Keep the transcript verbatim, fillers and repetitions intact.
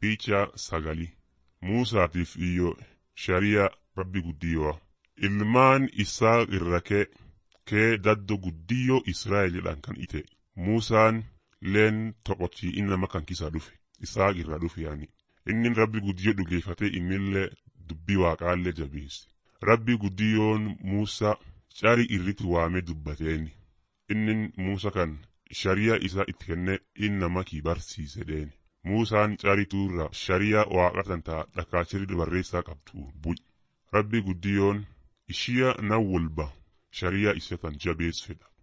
Picha sagali Muusaatiif iyyo shari'a rabbi guddiyoo ilmaan isaa irra kee kee daddo guddiyoo Israa'eliidhaan kan ite Muusaan leen toqotii innama kan kisaa dhufe isaa irra dhufe yaani inni rabbi guddiyoo dhugeeffatee imillee dubbii waaqaallee jabeesse rabbi guddiyoon Muusaa cari irratti waamee dubbateeni inni Muusa kan shari'a isaa itti kenne innama kii barsiise deeni. Muusaan carituurra shari'a waaqatan ta'a dhakaachiri barreessaa qabdu bu'i. Rabbi guddiyoon ishiya na walba shari'a isa tan jabeessfedha.